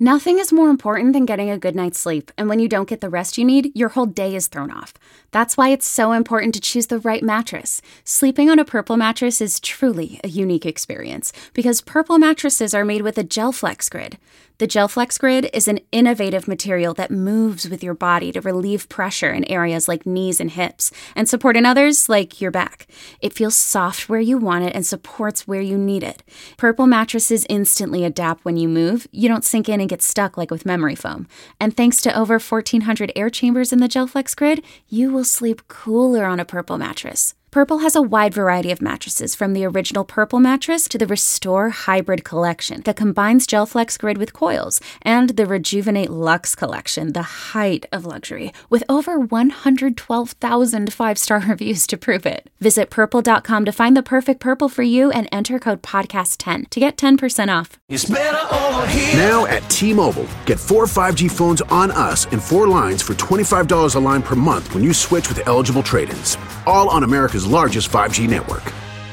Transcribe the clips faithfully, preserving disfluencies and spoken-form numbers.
Nothing is more important than getting a good night's sleep, and when you don't get the rest you need, your whole day is thrown off. That's why it's so important to choose the right mattress. Sleeping on a Purple mattress is truly a unique experience, because Purple mattresses are made with a GelFlex Grid. The GelFlex Grid is an innovative material that moves with your body to relieve pressure in areas like knees and hips, and support in others like your back. It feels soft where you want it and supports where you need it. Purple mattresses instantly adapt when you move. You don't sink in and get stuck like with memory foam. And thanks to over fourteen hundred air chambers in the GelFlex Grid, you will sleep cooler on a Purple mattress. Purple has a wide variety of mattresses, from the original Purple mattress to the Restore Hybrid collection that combines GelFlex Grid with coils, and the Rejuvenate Luxe collection, the height of luxury, with over one hundred twelve thousand five-star reviews to prove it. Visit purple dot com to find the perfect Purple for you and enter code podcast ten to get ten percent off. It's better over here. Now at T-Mobile, get four five G phones on us and four lines for twenty-five dollars a line per month when you switch with eligible trade-ins. All on America's largest five G network.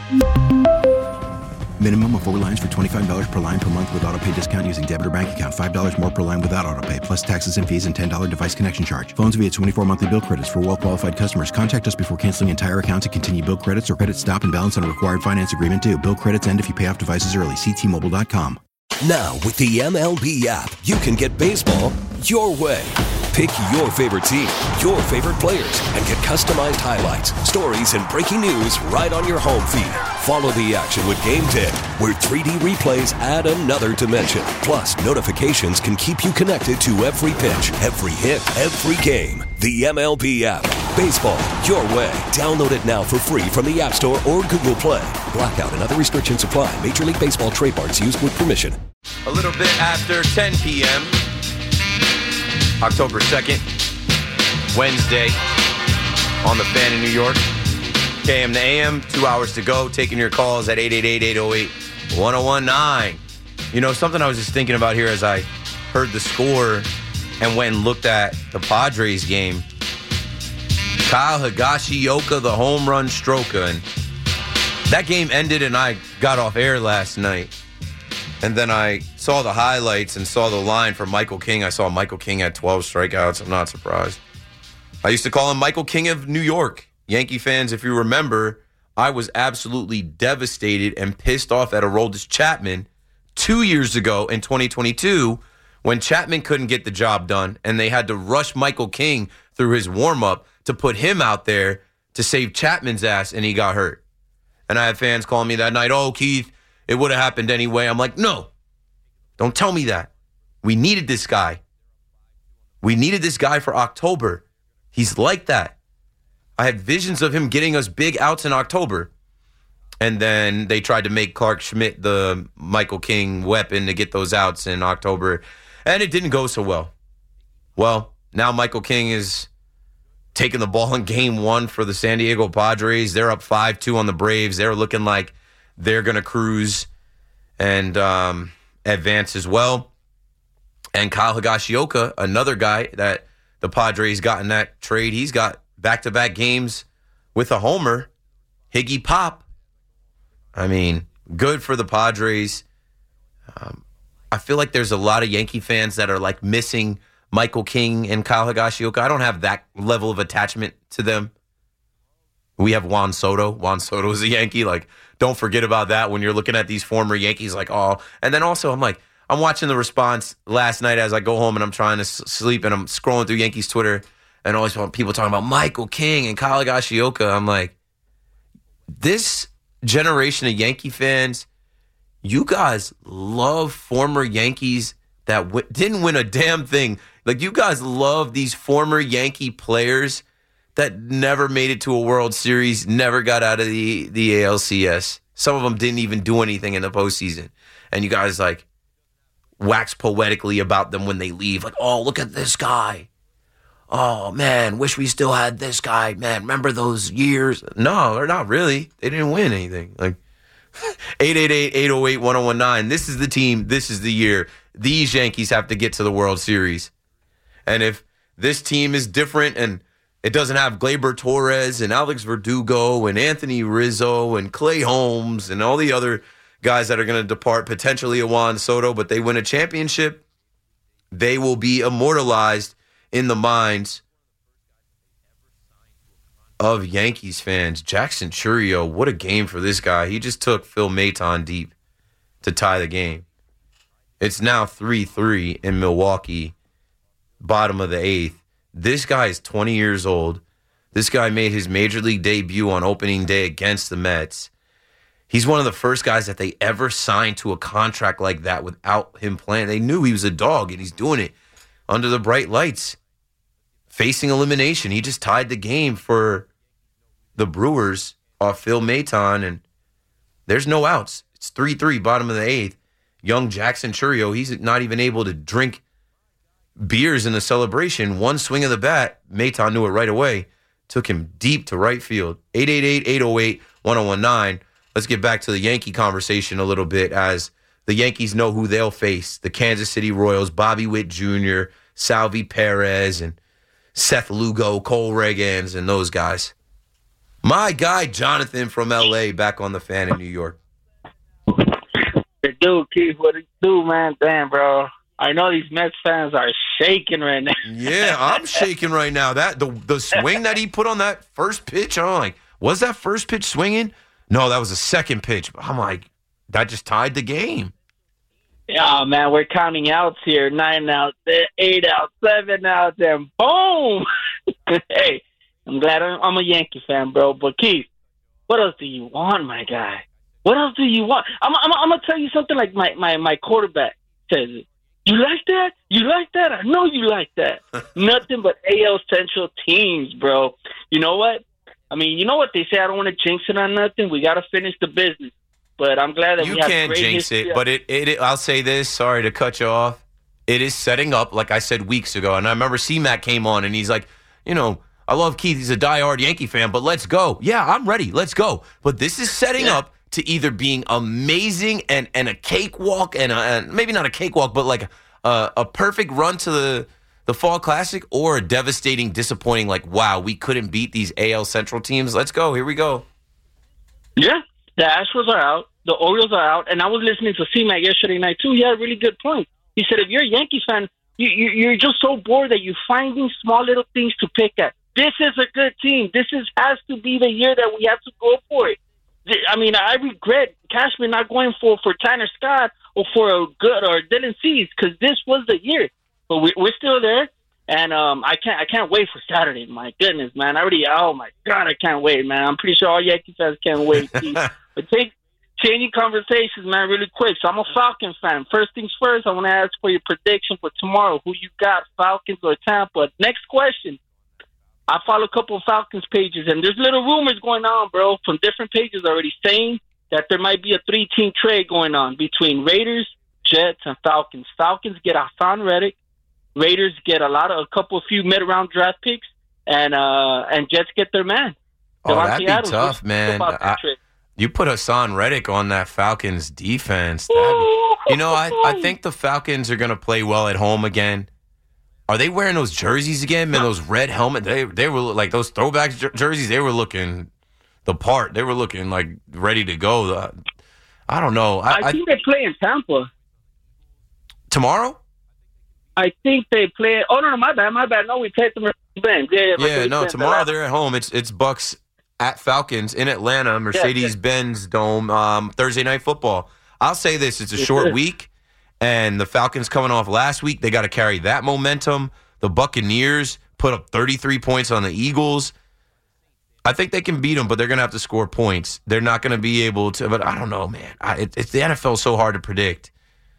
Minimum of four lines for twenty-five dollars per line per month with autopay discount using debit or bank account. five dollars more per line without autopay, plus taxes and fees and ten dollars device connection charge. Phones via twenty-four monthly bill credits for well-qualified customers. Contact us before canceling entire account to continue bill credits or credit stop and balance on a required finance agreement due. Bill credits end if you pay off devices early. See T Mobile dot com. Now, with the M L B app, you can get baseball your way. Pick your favorite team, your favorite players, and get customized highlights, stories, and breaking news right on your home feed. Follow the action with Game ten, where three D replays add another dimension. Plus, notifications can keep you connected to every pitch, every hit, every game. The M L B app. Baseball your way. Download it now for free from the App Store or Google Play. Blackout and other restrictions apply. Major League Baseball trademarks used with permission. A little bit after ten p.m., October second, Wednesday, on the Fan in New York. K M to A M, two hours to go. Taking your calls at eight eight eight, eight oh eight, one oh one nine. You know, something I was just thinking about here as I heard the score and went and looked at the Padres game. Kyle Higashioka, the home run stroker. And that game ended and I got off air last night. And then I saw the highlights and saw the line for Michael King. I saw Michael King had twelve strikeouts. I'm not surprised. I used to call him Michael King of New York. Yankee fans, if you remember, I was absolutely devastated and pissed off at Aroldis Chapman two years ago in twenty twenty-two when Chapman couldn't get the job done and they had to rush Michael King through his warm-up to put him out there to save Chapman's ass, and he got hurt. And I had fans calling me that night, oh, Keith, it would have happened anyway. I'm like, no, don't tell me that. We needed this guy. We needed this guy for October. He's like that. I had visions of him getting us big outs in October. And then they tried to make Clark Schmidt the Michael King weapon to get those outs in October. And it didn't go so well. Well, now Michael King is taking the ball in game one for the San Diego Padres. They're up five two on the Braves. They're looking like they're going to cruise and um, advance as well. And Kyle Higashioka, another guy that the Padres got in that trade, he's got back-to-back games with a homer. Higgy Pop. I mean, good for the Padres. Um, I feel like there's a lot of Yankee fans that are like missing Michael King and Kyle Higashioka. I don't have that level of attachment to them. We have Juan Soto. Juan Soto is a Yankee. Like, don't forget about that when you're looking at these former Yankees. Like, oh, and then also I'm like, I'm watching the response last night as I go home and I'm trying to sleep and I'm scrolling through Yankees Twitter and always people talking about Michael King and Kyle Higashioka. I'm like, this generation of Yankee fans, you guys love former Yankees that w- didn't win a damn thing. Like, you guys love these former Yankee players that never made it to a World Series, never got out of the, the A L C S. Some of them didn't even do anything in the postseason. And you guys, like, wax poetically about them when they leave. Like, oh, look at this guy. Oh, man, wish we still had this guy. Man, remember those years? No, they're not really. They didn't win anything. Like, eight eight eight, eight oh eight, one oh one nine. This is the team. This is the year. These Yankees have to get to the World Series. And if this team is different and it doesn't have Gleyber Torres and Alex Verdugo and Anthony Rizzo and Clay Holmes and all the other guys that are going to depart, potentially a Juan Soto, but they win a championship, they will be immortalized in the minds of Yankees fans. Jackson Chourio, what a game for this guy. He just took Phil Maton deep to tie the game. It's now three three in Milwaukee, bottom of the eighth. This guy is twenty years old. This guy made his major league debut on opening day against the Mets. He's one of the first guys that they ever signed to a contract like that without him playing. They knew he was a dog, and he's doing it under the bright lights, facing elimination. He just tied the game for the Brewers off Phil Maton, and there's no outs. It's three three, bottom of the eighth. Young Jackson Chourio, he's not even able to drink beers in the celebration. One swing of the bat, Maton knew it right away, took him deep to right field. eight eight eight, eight oh eight, one oh one nine. Let's get back to the Yankee conversation a little bit, as the Yankees know who they'll face. The Kansas City Royals, Bobby Witt Junior, Salvi Perez, and Seth Lugo, Cole Reagans, and those guys. My guy, Jonathan from L A, back on the Fan in New York. Dude, Keith, what do you do, man? Damn, bro. I know these Mets fans are shaking right now. Yeah, I'm shaking right now. That the the swing that he put on that first pitch, I'm like, was that first pitch swinging? No, that was the second pitch. I'm like, that just tied the game. Yeah, man, we're counting outs here. Nine outs, eight outs, seven outs, and boom! Hey, I'm glad I'm, I'm a Yankee fan, bro. But, Keith, what else do you want, my guy? What else do you want? I'm, I'm, I'm going to tell you something like my, my, my quarterback says. You like that? You like that? I know you like that. Nothing but A L Central teams, bro. You know what? I mean, you know what they say? I don't want to jinx it on nothing. We got to finish the business. But I'm glad that you we have can't great jinx history. it. But it, it, it, I'll say this. Sorry to cut you off. It is setting up, like I said weeks ago. And I remember C-Mac came on, and he's like, you know, I love Keith. He's a diehard Yankee fan, but let's go. Yeah, I'm ready. Let's go. But this is setting Yeah. up to either being amazing and, and a cakewalk, and, a, and maybe not a cakewalk, but like a, a perfect run to the the Fall Classic, or a devastating, disappointing, like, wow, we couldn't beat these A L Central teams. Let's go. Here we go. Yeah, the Astros are out. The Orioles are out. And I was listening to C-Mac yesterday night, too. He had a really good point. He said, if you're a Yankees fan, you, you, you're just so bored that you're finding small little things to pick at. This is a good team. This is has to be the year that we have to go for it. I mean, I regret Cashman not going for, for Tanner Scott or for a good or Dylan Cease, because this was the year. But we, we're still there, and um, I can't I can't wait for Saturday. My goodness, man! I already oh my God, I can't wait, man! I'm pretty sure all Yankee fans can't wait. But take changing conversations, man, really quick. So I'm a Falcon fan. First things first, I want to ask for your prediction for tomorrow. Who you got, Falcons or Tampa? Next question. I follow a couple of Falcons pages, and there's little rumors going on, bro, from different pages already saying that there might be a three-team trade going on between Raiders, Jets, and Falcons. Falcons get Hassan Reddick. Raiders get a lot of a couple of few mid-round draft picks, and uh, and Jets get their man. Oh, Devontae that'd be Adams. tough, man. About that I, trade? you put Hassan Reddick on that Falcons defense. That'd be, you know, I, I think the Falcons are going to play well at home again. Are they wearing those jerseys again, man? Those red helmet. They they were like those throwback jer- jerseys. They were looking the part. They were looking like ready to go. Uh, I don't know. I, I think I, they play in Tampa tomorrow. I think they play. Oh no, no, my bad, my bad. No, we played them. Yeah, yeah, yeah no. Tomorrow they're at home. It's it's Bucks at Falcons in Atlanta, Mercedes-Benz yeah, yeah. Dome. Um, Thursday Night Football. I'll say this: it's a short week. And the Falcons coming off last week, they got to carry that momentum. The Buccaneers put up thirty-three points on the Eagles. I think they can beat them, but they're going to have to score points. They're not going to be able to. But I don't know, man. I, it, it's the N F L is so hard to predict.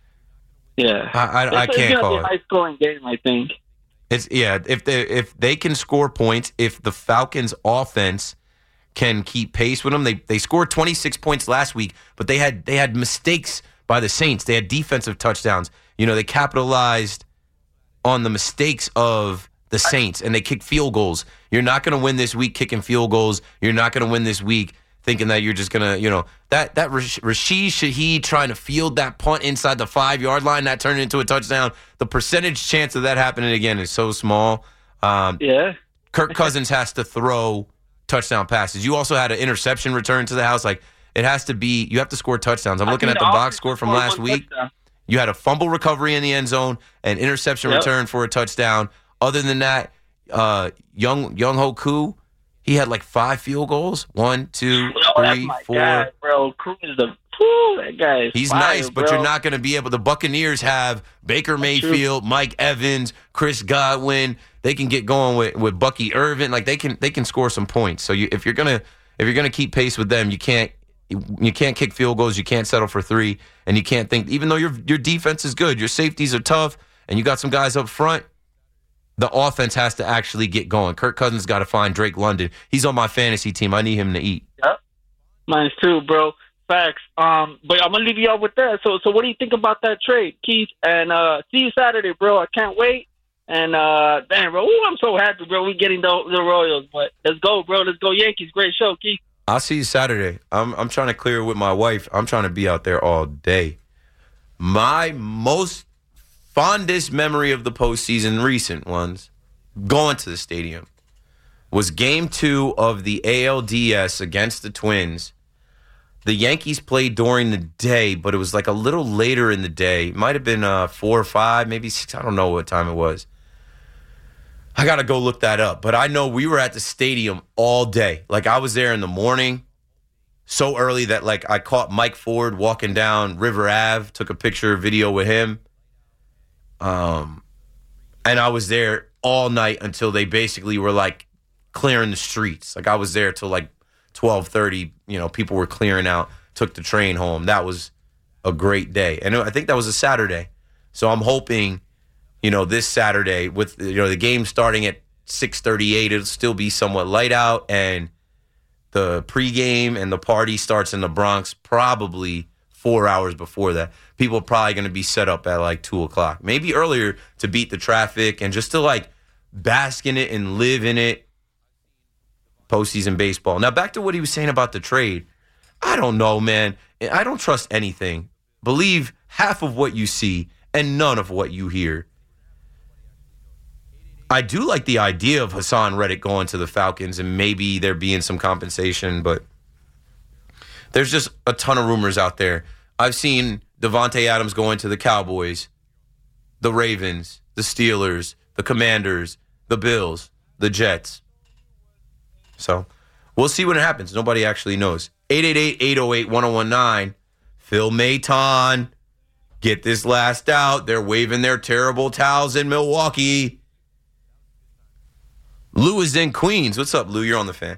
Yeah, I, I, I can't it's call be it. A high-scoring game, I think. It's yeah. If they if they can score points, if the Falcons' offense can keep pace with them, they they scored twenty-six points last week, but they had they had mistakes by the Saints. They had defensive touchdowns. You know, they capitalized on the mistakes of the Saints, and they kicked field goals. You're not going to win this week kicking field goals. You're not going to win this week thinking that you're just going to, you know, that that Rashid Shaheed trying to field that punt inside the five-yard line, that turned into a touchdown. The percentage chance of that happening again is so small. Um, yeah. Kirk Cousins has to throw touchdown passes. You also had an interception return to the house. Like, it has to be, you have to score touchdowns. I'm looking at the box score from last week. Touchdown. You had a fumble recovery in the end zone, an interception Yep. return for a touchdown. Other than that, uh, Young Young Ho Koo, he had like five field goals. One, two, Oh, that's three, my four. guy, bro. Cruz is the whew, that guy is He's fire, nice, but bro. you're not going to be able. The Buccaneers have Baker Mayfield, Mike Evans, Chris Godwin. They can get going with, with Bucky Irvin. Like they can they can score some points. So you, if you're gonna if you're gonna keep pace with them, you can't you can't kick field goals. You can't settle for three, and you can't think. Even though your your defense is good, your safeties are tough, and you got some guys up front. The offense has to actually get going. Kirk Cousins got to find Drake London. He's on my fantasy team. I need him to eat. Yep. Mine's too, bro. Facts. Um, but I'm gonna leave you out with that. So, so what do you think about that trade, Keith? And uh, see you Saturday, bro. I can't wait. And uh, damn, bro, ooh, I'm so happy, bro. We getting the, the Royals, but let's go, bro. Let's go, Yankees. Great show, Keith. I'll see you Saturday. I'm I'm trying to clear with my wife. I'm trying to be out there all day. My most fondest memory of the postseason, recent ones, going to the stadium, was game two of the A L D S against the Twins. The Yankees played during the day, but it was like a little later in the day. It might have been uh, four or five, maybe six. I don't know what time it was. I got to go look that up. But I know we were at the stadium all day. Like, I was there in the morning so early that, like, I caught Mike Ford walking down River Ave, took a picture, video with him. Um, and I was there all night until they basically were, like, clearing the streets. Like, I was there till, like, twelve thirty. You know, people were clearing out, took the train home. That was a great day. And I think that was a Saturday. So I'm hoping, you know, this Saturday with, you know, the game starting at six thirty-eight, it'll still be somewhat light out, and the pregame and the party starts in the Bronx probably four hours before that. People are probably going to be set up at like two o'clock, maybe earlier, to beat the traffic and just to like bask in it and live in it. Postseason baseball. Now, back to what he was saying about the trade. I don't know, man. I don't trust anything. Believe half of what you see and none of what you hear. I do like the idea of Hassan Reddick going to the Falcons and maybe there being some compensation, but there's just a ton of rumors out there. I've seen Devontae Adams going to the Cowboys, the Ravens, the Steelers, the Commanders, the Bills, the Jets. So we'll see when it happens. Nobody actually knows. eight eight eight, eight oh eight, one oh one nine. Phil Maton, get this last out. They're waving their terrible towels in Milwaukee. Lou is in Queens. What's up, Lou? You're on the Fan.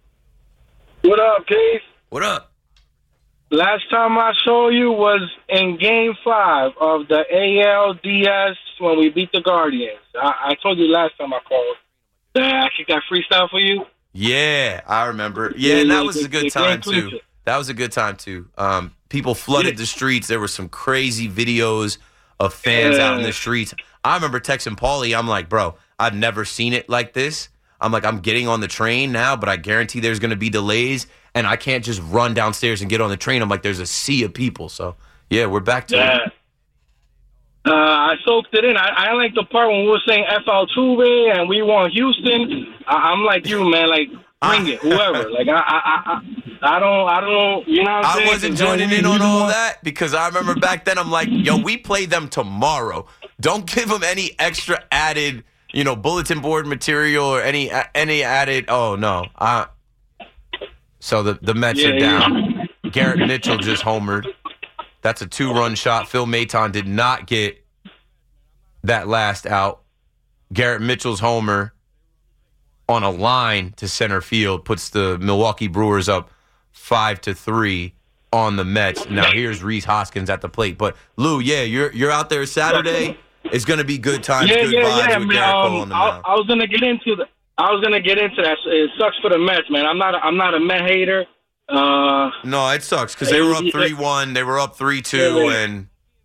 What up, Keith? What up? Last time I saw you was in Game Five of the A L D S when we beat the Guardians. I, I told you last time I called. I kicked that freestyle for you. Yeah, I remember. Yeah, and that was a good time too. That was a good time too. Um, people flooded the streets. There were some crazy videos of fans out in the streets. I remember texting Paulie. I'm like, bro, I've never seen it like this. I'm like, I'm getting on the train now, but I guarantee there's going to be delays, and I can't just run downstairs and get on the train. I'm like, there's a sea of people. So, yeah, we're back to yeah. it. Uh, I soaked it in. I, I like the part when we were saying F Altuve and we won Houston. I, I'm like you, man. Like, bring it, whoever. Like, I, I, I, I don't, I don't. You know what I'm saying? I wasn't joining in on all that because I remember back then. I'm like, yo, we play them tomorrow. Don't give them any extra added, you know, bulletin board material or any any added. Oh no. Uh, so the the Mets yeah, are down. Yeah. Garrett Mitchell just homered. That's a two-run shot. Phil Maton did not get that last out. Garrett Mitchell's homer on a line to center field puts the Milwaukee Brewers up five to three on the Mets. Now here's Rhys Hoskins at the plate. But Lou, yeah, you're you're out there Saturday. It's gonna be good times, yeah, good yeah, vibes yeah, with man. Garrett Cole Um, on the I, mound. I was gonna get into the. I was gonna get into that. It sucks for the Mets, man. I'm not. A, I'm not a Met hater. Uh, no, it sucks because they were up three one, they were up three two, yeah, and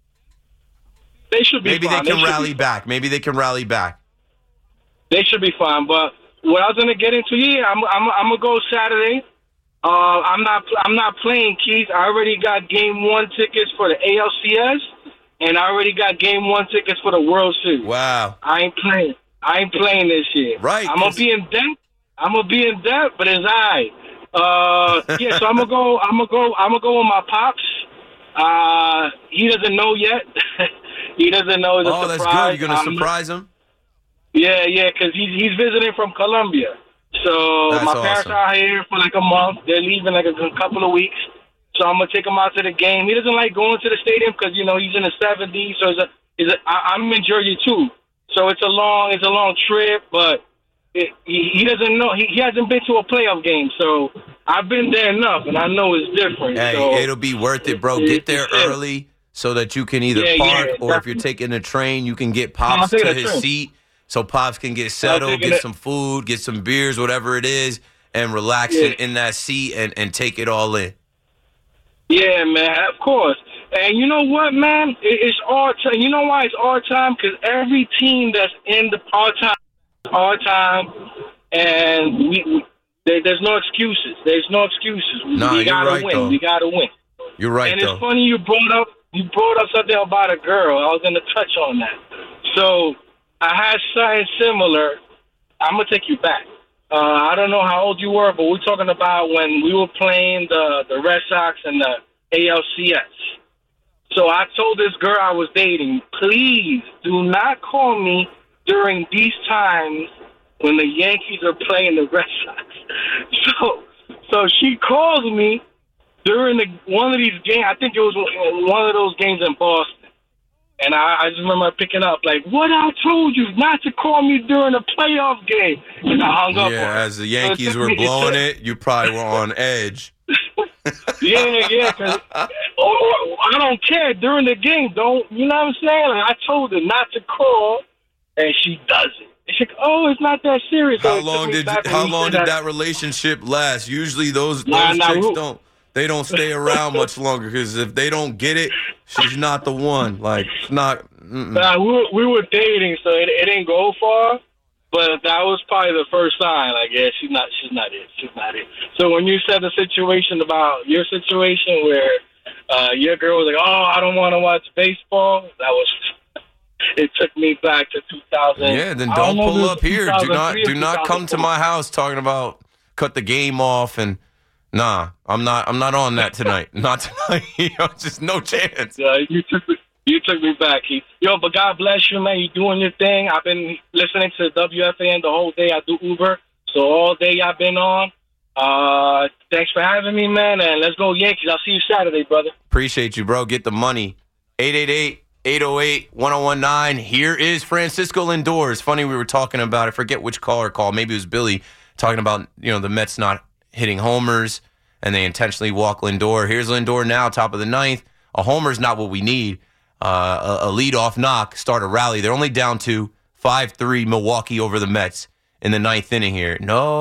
they should be maybe fine. they can they rally be, back. Maybe they can rally back. They should be fine. But what I was gonna get into, yeah, I'm. I'm. I'm gonna go Saturday. Uh, I'm not. I'm not playing, Keith. I already got Game One tickets for the A L C S, and I already got Game One tickets for the World Series. Wow. I ain't playing. I ain't playing this year. Right. I'm gonna be in debt. I'm gonna be in debt, but it's all right. Uh, yeah, so I'm gonna go. I'm gonna go. I'm gonna go with my pops. Uh, he doesn't know yet. He doesn't know. It's a oh, surprise. That's good. You're going to um, surprise him? Yeah, yeah, because he's, he's visiting from Colombia. So That's my awesome. parents are here for like a month. They're leaving like a, a couple of weeks. So I'm going to take him out to the game. He doesn't like going to the stadium because, you know, he's in the seventies. So it's a, it's a, I, I'm in Jersey, too. So it's a long it's a long trip, but it, he, he doesn't know. He, he hasn't been to a playoff game. So I've been there enough, and I know it's different. Hey, so, it'll be worth it, bro. Get there early so that you can either Yeah, park yeah, or if you're taking a train, you can get I'm Pops taking to a his train. seat so Pops can get settled, taking get it- some food, get some beers, whatever it is, and relax Yeah. in, in that seat and, and take it all in. Yeah, man, of course. And you know what, man? It, it's our time. You know why it's our time? Because every team that's in the our time, our time, and we, we there, there's no excuses. There's no excuses. We, Nah, we you're gotta right, win. though. We gotta win. You're right, and though. it's funny you brought up you brought up something about a girl. I was gonna touch on that. So I had something similar. I'm gonna take you back. Uh, I don't know how old you were, but we're talking about when we were playing the the Red Sox and the A L C S. So I told this girl I was dating, please do not call me during these times when the Yankees are playing the Red Sox. So, so she calls me during the, one of these games. I think it was one of those games in Boston. And I, I just remember picking up, like, what I told you, not to call me during a playoff game. And I hung up on her. Yeah, as the So it Yankees took were me- blowing it, you probably were on edge. Yeah, yeah, cause oh, I don't care during the game. Don't you know what I'm saying? Like, I told her not to call, and she does it. And she's like, "Oh, it's not that serious." So How it took long me did back when how you long said did that relationship last? Usually those, Nah, those nah, chicks we- don't they don't stay around much longer because if they don't get it, she's not the one. Like it's not. Mm-mm. Nah, we were, we were dating, so it, it didn't go far. But that was probably the first sign. Like, yeah, she's not, she's not it. She's not it. So when you said the situation about your situation where uh, your girl was like, "Oh, I don't want to watch baseball," that was. It took me back to two thousand. Yeah, then I don't know pull if it was up here. Do not two thousand three or do not come to two thousand four. my house talking about cut the game off and nah. I'm not I'm not on that tonight. Not tonight. You know, just no chance. Yeah, you took me, you took me back, Keith. Yo, but God bless you, man. You doing your thing. I've been listening to W F A N the whole day. I do Uber, so all day I've been on. Uh, thanks for having me, man. And let's go Yankees. I'll see you Saturday, brother. Appreciate you, bro. Get the money. eight eight eight, eight oh eight, one oh one nine. Here is Francisco Lindor. It's funny we were talking about, I forget which caller called. Maybe it was Billy talking about, you know, the Mets not hitting homers and they intentionally walk Lindor. Here's Lindor now, top of the ninth. A homer's not what we need. Uh, a, a leadoff knock, start a rally. They're only down to five three Milwaukee over the Mets in the ninth inning here.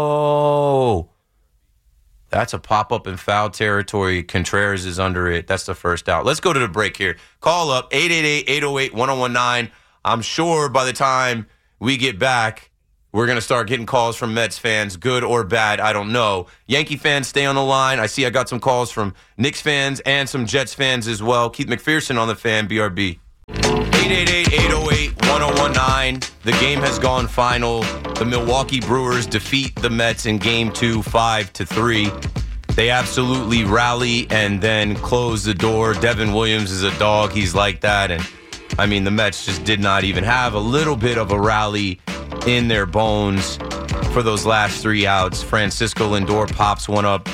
No. That's a pop-up in foul territory. Contreras is under it. That's the first out. Let's go to the break here. Call up eight eight eight, eight oh eight, one oh one nine. I'm sure by the time we get back, we're going to start getting calls from Mets fans, good or bad, I don't know. Yankee fans, stay on the line. I see I got some calls from Knicks fans and some Jets fans as well. Keith McPherson on the Fan, B R B. eight eight eight, eight oh eight, one oh one nine. The game has gone final. The Milwaukee Brewers defeat the Mets in game two, five to three. They absolutely rally and then close the door. Devin Williams is a dog. He's like that. And I mean, the Mets just did not even have a little bit of a rally in their bones for those last three outs. Francisco Lindor pops one up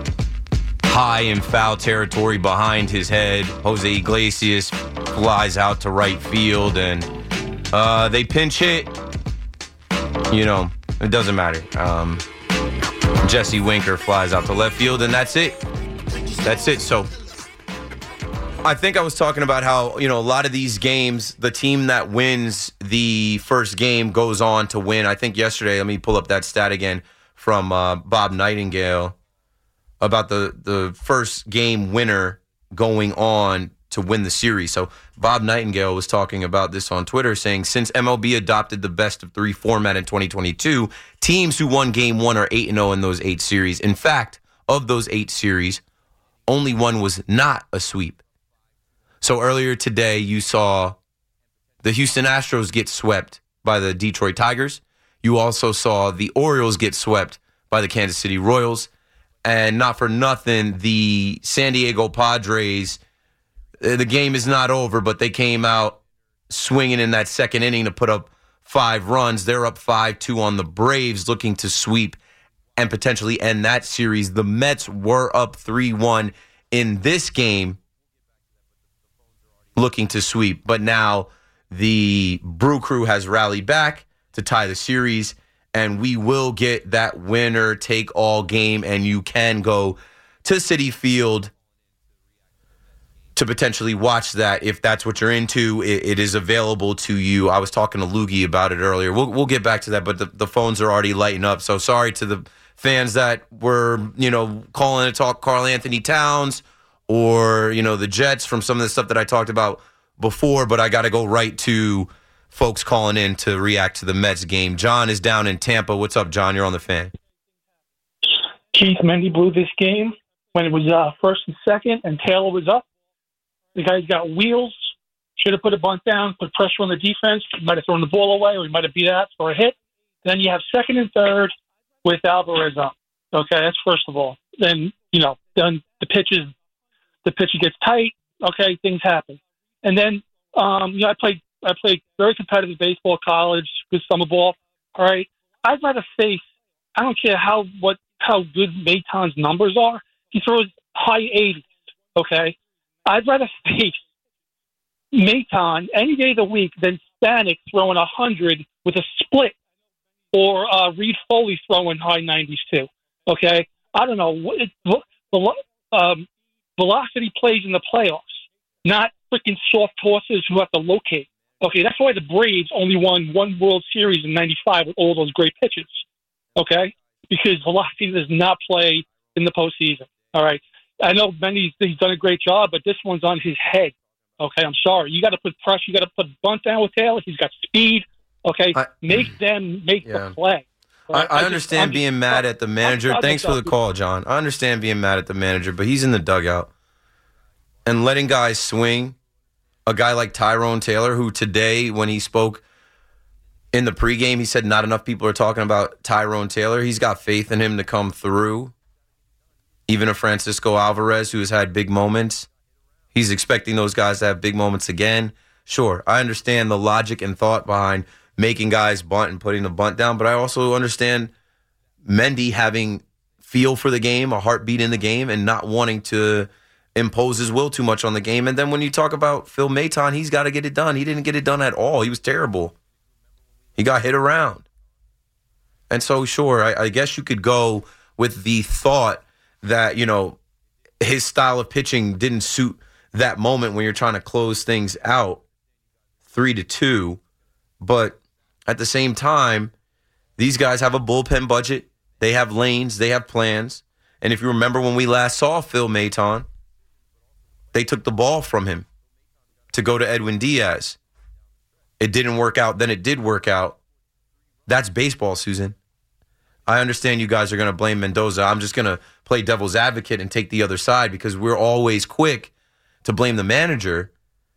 high in foul territory behind his head. Jose Iglesias flies out to right field, and uh, they pinch hit. You know, it doesn't matter. Um, Jesse Winker flies out to left field, and that's it. That's it. So I think I was talking about how, you know, a lot of these games, the team that wins the first game goes on to win. I think yesterday, let me pull up that stat again from uh, Bob Nightingale about the, the first game winner going on to win the series. So Bob Nightingale was talking about this on Twitter, saying since M L B adopted the best of three format in twenty twenty-two, teams who won game one are eight and oh in those eight series. In fact, of those eight series, only one was not a sweep. So earlier today, you saw the Houston Astros get swept by the Detroit Tigers. You also saw the Orioles get swept by the Kansas City Royals. And not for nothing, the San Diego Padres the game is not over, but they came out swinging in that second inning to put up five runs. They're up five two on the Braves, looking to sweep and potentially end that series. The Mets were up three one in this game, looking to sweep. But now the Brew Crew has rallied back to tie the series, and we will get that winner-take-all game, and you can go to Citi Field to potentially watch that if that's what you're into. It, it is available to you. I was talking to Loogie about it earlier. We'll we'll get back to that, but the, the phones are already lighting up. So sorry to the fans that were, you know, calling to talk Karl Anthony Towns or, you know, the Jets from some of the stuff that I talked about before, but I got to go right to folks calling in to react to the Mets game. John is down in Tampa. What's up, John? You're on the Fan. Keith Mendy blew this game when it was uh, first and second, and Taylor was up. The guy's got wheels. Should have put a bunt down, put pressure on the defense. He might have thrown the ball away, or he might have beat out for a hit. Then you have second and third with Alvarez up. Okay, that's first of all. Then, you know, then the pitches, the pitch gets tight. Okay, things happen. And then, um, you know, I played, I played very competitive baseball, college, good summer ball. All right, I'd rather face. I don't care how what how good Maton's numbers are. He throws high eighties. Okay. I'd rather face Maton any day of the week than Stanek throwing one hundred with a split or uh, Reed Foley throwing high nineties too. Okay? I don't know. What it, um, velocity plays in the playoffs, not freaking soft horses who have to locate. Okay, that's why the Braves only won one World Series in ninety-five with all those great pitches. Okay? Because velocity does not play in the postseason. All right? I know Benny's he's done a great job, but this one's on his head. Okay, I'm sorry. You got to put pressure. You got to put bunt down with Taylor. He's got speed. Okay, I, make them make yeah. the play. Right? I, I, I understand just, being just, mad at the manager. Thanks for the call, John. I understand being mad at the manager, but he's in the dugout and letting guys swing. A guy like Tyrone Taylor, who today, when he spoke in the pregame, he said not enough people are talking about Tyrone Taylor. He's got faith in him to come through. Even a Francisco Alvarez, who has had big moments, he's expecting those guys to have big moments again. Sure, I understand the logic and thought behind making guys bunt and putting the bunt down, but I also understand Mendy having feel for the game, a heartbeat in the game, and not wanting to impose his will too much on the game. And then when you talk about Phil Maton, he's got to get it done. He didn't get it done at all. He was terrible. He got hit around. And so, sure, I, I guess you could go with the thought that, you know, his style of pitching didn't suit that moment when you're trying to close things out three to two. But at the same time, these guys have a bullpen budget. They have lanes. They have plans. And if you remember when we last saw Phil Maton, they took the ball from him to go to Edwin Diaz. It didn't work out. Then it did work out. That's baseball, Susan. I understand you guys are going to blame Mendoza. I'm just going to play devil's advocate and take the other side because we're always quick to blame the manager.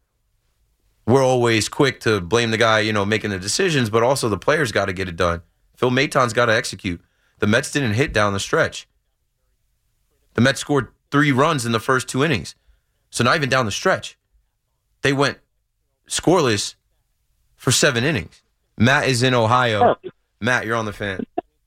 We're always quick to blame the guy, you know, making the decisions, but also the players got to get it done. Phil Maton's got to execute. The Mets didn't hit down the stretch. The Mets scored three runs in the first two innings. So not even down the stretch. They went scoreless for seven innings. Matt is in Ohio. Oh. Matt, you're on the Fan.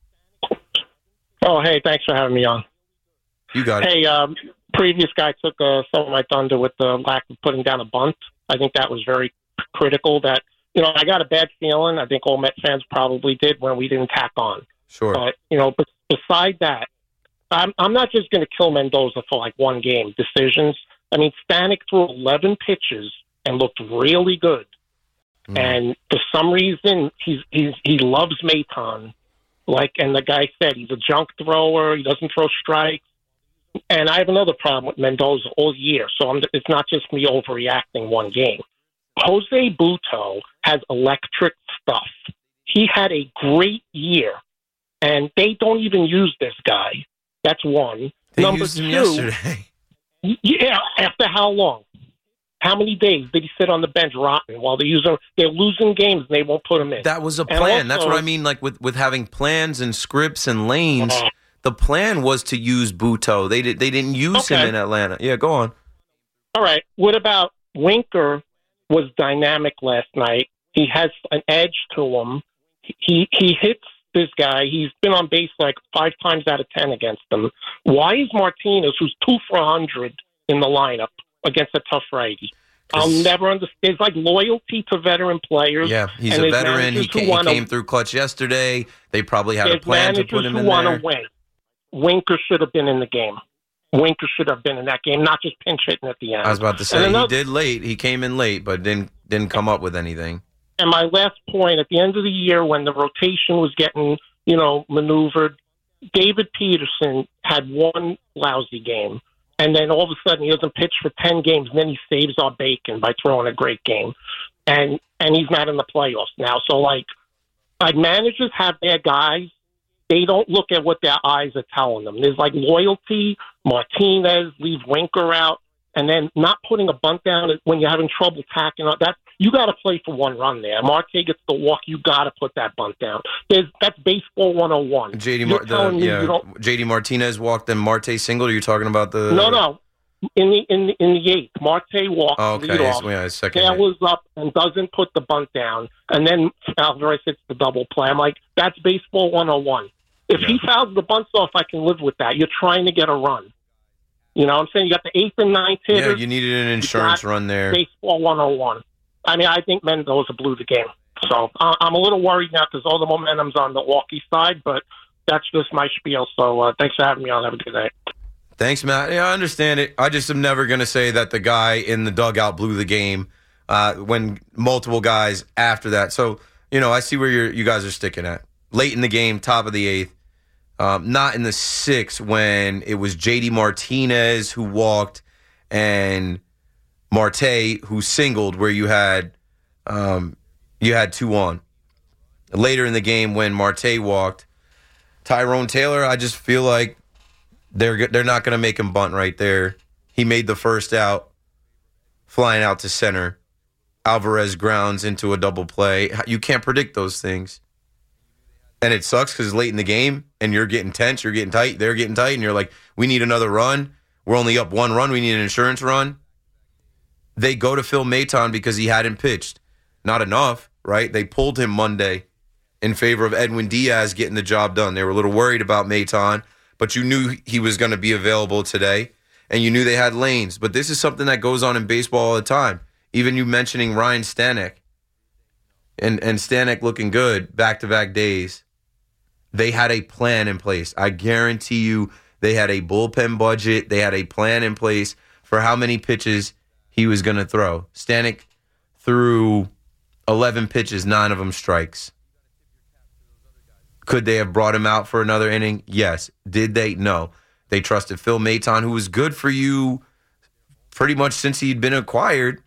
Oh, hey, thanks for having me on. You got it. Hey, um, previous guy took uh, some of my thunder with the lack of putting down a bunt. I think that was very critical. That, you know, I got a bad feeling. I think all Met fans probably did when we didn't tack on. Sure. But, you know, but beside that, I'm, I'm not just going to kill Mendoza for like one game decisions. I mean, Stanek threw eleven pitches and looked really good. Mm. And for some reason, he's, he's he loves Maton. Like, and the guy said, he's a junk thrower. He doesn't throw strikes. And I have another problem with Mendoza all year. So I'm, it's not just me overreacting one game. Jose Butto has electric stuff. He had a great year, and they don't even use this guy. That's one. They Number used him two, yesterday. Yeah, after how long? How many days did he sit on the bench rotten while they're using? They're losing games and they won't put him in. That was a plan. Also, that's what I mean. Like with, with having plans and scripts and lanes, uh, the plan was to use Butto. They did. They didn't use okay. him in Atlanta. Yeah, go on. All right. What about Winker was dynamic last night. He has an edge to him. He he hits this guy. He's been on base like five times out of ten against him. Why is Martinez, who's two for a hundred in the lineup against a tough righty? I'll never understand. It's like loyalty to veteran players. Yeah, he's a veteran. He came, he came through clutch yesterday. They probably had a plan to put him in there. Managers who want to win. Winker should have been in the game. Winker should have been in that game, not just pinch hitting at the end. I was about to say, another, he did late. He came in late, but didn't didn't come up with anything. And my last point, at the end of the year when the rotation was getting, you know, maneuvered, David Peterson had one lousy game. And then all of a sudden he doesn't pitch for ten games, and then he saves our bacon by throwing a great game. And and he's not in the playoffs now. So, like, like managers have their guys. They don't look at what their eyes are telling them. There's, like, loyalty, Martinez, leave Winker out, and then not putting a bunt down when you're having trouble tacking. That, you got to play for one run there. Marte gets the walk. You got to put that bunt down. There's, that's baseball one oh one. J D Mar- the, yeah, J D Martinez walked and Marte singled. Are you talking about the? No, no. In the in the, in the eighth, Marte walks. Oh, okay, lead off. Yeah, second. Taylor's up and doesn't put the bunt down, and then Alvarez hits the double play. I'm like, that's baseball one oh one. If yeah. he fouls the bunts off, I can live with that. You're trying to get a run. You know what I'm saying? You got the eighth and ninth hitters. Yeah, you needed an insurance run there. Baseball one oh one. I mean, I think Mendoza blew the game. So uh, I'm a little worried now because all the momentum's on the Milwaukee side, but that's just my spiel. So uh, thanks for having me on. Have a good night. Thanks, Matt. Yeah, I understand it. I just am never going to say that the guy in the dugout blew the game uh, when multiple guys after that. So, you know, I see where you're, you guys are sticking at. Late in the game, top of the eighth. Um, not in the sixth when it was J D Martinez who walked and Marte who singled, where you had um, you had two on. Later in the game when Marte walked, Tyrone Taylor, I just feel like they're they're not going to make him bunt right there. He made the first out, flying out to center. Alvarez grounds into a double play. You can't predict those things. And it sucks because late in the game and you're getting tense, you're getting tight, they're getting tight, and you're like, we need another run. We're only up one run. We need an insurance run. They go to Phil Maton because he hadn't pitched. Not enough, right? They pulled him Monday in favor of Edwin Diaz getting the job done. They were a little worried about Maton, but you knew he was going to be available today, and you knew they had lanes. But this is something that goes on in baseball all the time. Even you mentioning Ryan Stanek and, and Stanek looking good back-to-back days. They had a plan in place. I guarantee you they had a bullpen budget. They had a plan in place for how many pitches he was going to throw. Stanek threw eleven pitches, nine of them strikes. Could they have brought him out for another inning? Yes. Did they? No. They trusted Phil Maton, who was good for you pretty much since he'd been acquired.